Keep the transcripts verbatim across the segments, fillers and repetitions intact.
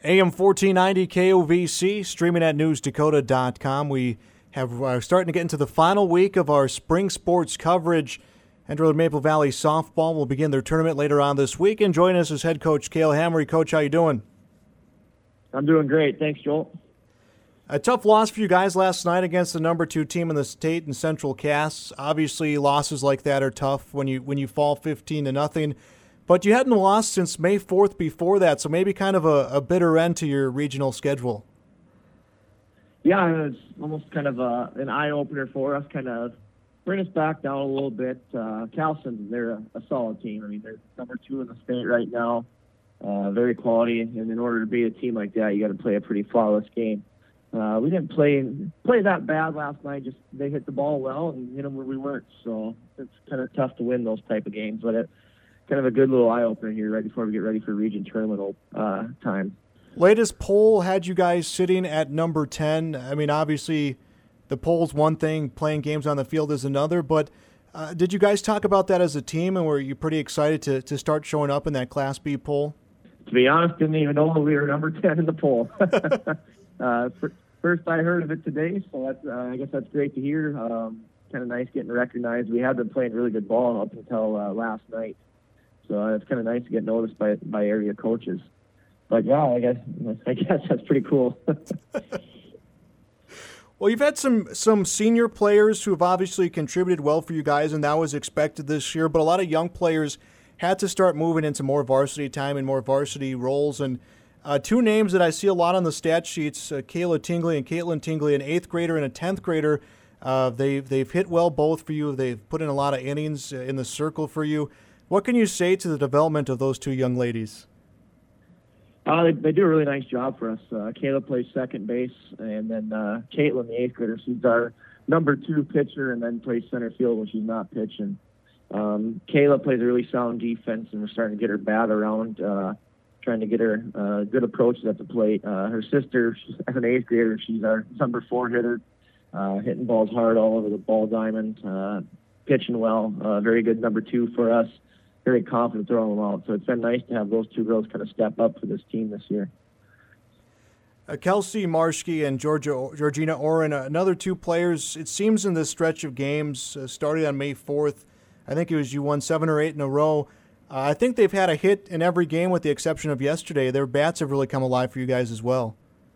A M fourteen ninety K O V C, streaming at news dakota dot com. We have are starting to get into the final week of our spring sports coverage. Andrew Maple Valley softball will begin their tournament later on this week. And join us is head coach Cale Hammery. Coach, how you doing? I'm doing great. Thanks, Joel. A tough loss for you guys last night against the number two team in the state in Central Cass. Obviously, losses like that are tough when you when you fall fifteen to nothing. But you hadn't lost since May fourth before that, so maybe kind of a, a bitter end to your regional schedule. Yeah, it was almost kind of a, an eye-opener for us, kind of bring us back down a little bit. Uh, Carlson, they're a, a solid team. I mean, they're number two in the state right now, uh, very quality. And in order to beat a team like that, you got to play a pretty flawless game. Uh, we didn't play play that bad last night. Just they hit the ball well and hit them where we weren't. So it's kind of tough to win those type of games, but it. Kind of a good little eye-opener here right before we get ready for region tournament uh, time. Latest poll had you guys sitting at number ten. I mean, obviously, the poll's one thing, playing games on the field is another, but uh, did you guys talk about that as a team, and were you pretty excited to, to start showing up in that Class B poll? To be honest, didn't even know we were number ten in the poll. uh, first I heard of it today, so that's, uh, I guess that's great to hear. Um, kind of nice getting recognized. We had been playing really good ball up until uh, last night. So uh, it's kind of nice to get noticed by by area coaches. But yeah, I guess I guess that's pretty cool. Well, you've had some some senior players who have obviously contributed well for you guys, and that was expected this year. But a lot of young players had to start moving into more varsity time and more varsity roles. And uh, two names that I see a lot on the stat sheets: uh, Kayla Tingley and Caitlin Tingley, an eighth grader and a tenth grader. Uh, they've they've hit well both for you. They've put in a lot of innings in the circle for you. What can you say to the development of those two young ladies? Uh, they, they do a really nice job for us. Uh, Kayla plays second base, and then uh, Caitlin, the eighth grader, she's our number two pitcher, and then plays center field when she's not pitching. Um, Kayla plays a really sound defense, and we're starting to get her bat around, uh, trying to get her uh, good approaches at the plate. Uh, her sister, she's an eighth grader, she's our number four hitter, uh, hitting balls hard all over the ball diamond, uh, pitching well, uh, very good number two for us. Very confident throwing them out. So it's been nice to have those two girls kind of step up for this team this year. Uh, Kelsey Marshke and Georgia, Georgina Oren, uh, another two players, it seems in this stretch of games, uh, starting on May fourth, I think it was you won seven or eight in a row. Uh, I think they've had a hit in every game with the exception of yesterday. Their bats have really come alive for you guys as well.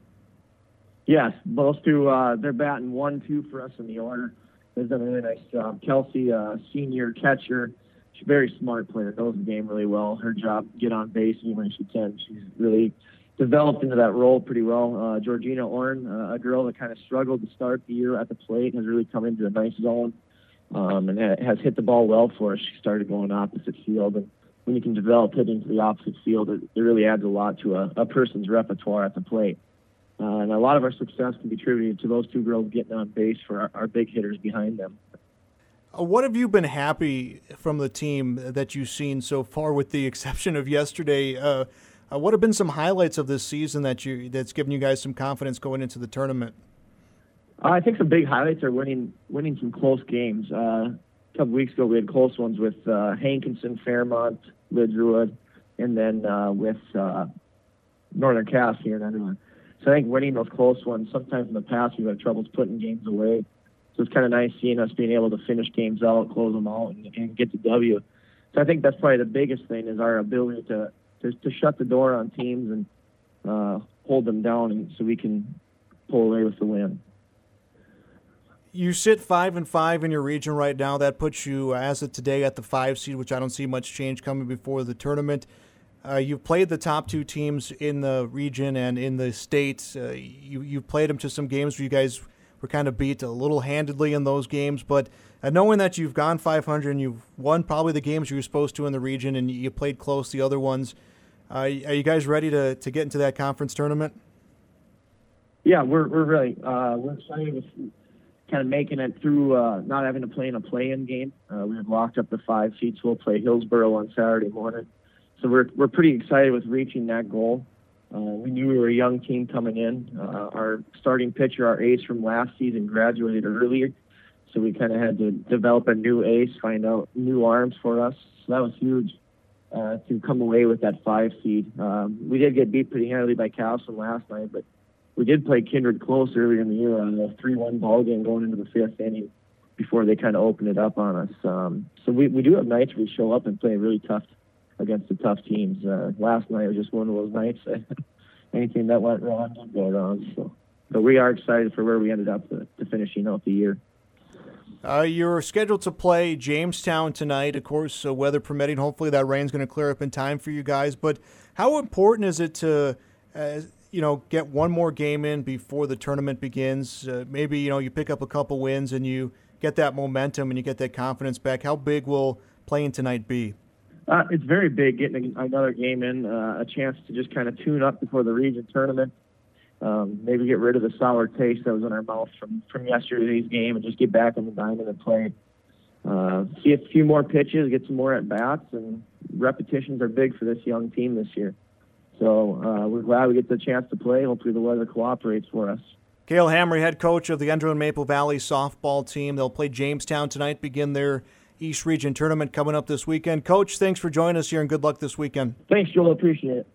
Yes, those two, uh, they're batting one two for us in the order. They've done a really nice job. Kelsey, uh, senior catcher, she's a very smart player, knows the game really well. Her job, get on base when she can. She's really developed into that role pretty well. Uh, Georgina Orn, uh, a girl that kind of struggled to start the year at the plate, has really come into a nice zone um, and ha- has hit the ball well for us. She started going opposite field, and when you can develop hitting to the opposite field, it, it really adds a lot to a, a person's repertoire at the plate. Uh, and a lot of our success can be attributed to those two girls getting on base for our, our big hitters behind them. What have you been happy from the team that you've seen so far, with the exception of yesterday? Uh, uh, what have been some highlights of this season that you that's given you guys some confidence going into the tournament? Uh, I think some big highlights are winning winning some close games. Uh, a couple weeks ago, we had close ones with uh, Hankinson, Fairmont, Lidgerwood, and then uh, with uh, Northern Cass here in Underwood. So I think winning those close ones, sometimes in the past we've had troubles putting games away. So it's kind of nice seeing us being able to finish games out, close them out, and, and get the W. So I think that's probably the biggest thing is our ability to to, to shut the door on teams and uh, hold them down, and so we can pull away with the win. You sit five and five in your region right now. That puts you, as of today, at the five seed, which I don't see much change coming before the tournament. Uh, you've played the top two teams in the region and in the state. Uh, you you've played them to some games where you guys were kind of beat a little handedly in those games, but uh, knowing that you've gone five hundred and you've won probably the games you were supposed to in the region and you played close the other ones, uh, are you guys ready to, to get into that conference tournament? Yeah, we're we're really uh, we're excited with kind of making it through, uh, not having to play in a play-in game. Uh, we have locked up the five seats. We'll play Hillsboro on Saturday morning, so we're we're pretty excited with reaching that goal. Uh, we knew we were a young team coming in. Uh, our starting pitcher, our ace from last season, graduated earlier, so we kind of had to develop a new ace, find out new arms for us. So that was huge. uh, to come away with that five seed. Um, we did get beat pretty handily by Castleton last night, but we did play Kindred close earlier in the year on a three one ball game going into the fifth inning before they kind of opened it up on us. Um, so we, we do have nights where we show up and play really tough against the tough teams. Uh, last night was just one of those nights. Anything that went wrong did go wrong. So, but we are excited for where we ended up to, to finishing out the year. Uh, you're scheduled to play Jamestown tonight, of course, uh, weather permitting. Hopefully that rain's going to clear up in time for you guys. But how important is it to, uh, you know, get one more game in before the tournament begins? Uh, maybe, you know, you pick up a couple wins and you get that momentum and you get that confidence back. How big will playing tonight be? Uh, it's very big getting another game in, uh, a chance to just kind of tune up before the region tournament. Um, maybe get rid of the sour taste that was in our mouth from, from yesterday's game and just get back on the diamond and play. Uh, see a few more pitches, get some more at-bats, and repetitions are big for this young team this year. So uh, we're glad we get the chance to play. Hopefully the weather cooperates for us. Cale Hamre, head coach of the Enderlin Maple Valley softball team. They'll play Jamestown tonight, begin their East Region tournament coming up this weekend. Coach, thanks for joining us here, and good luck this weekend. Thanks, Joel. Appreciate it.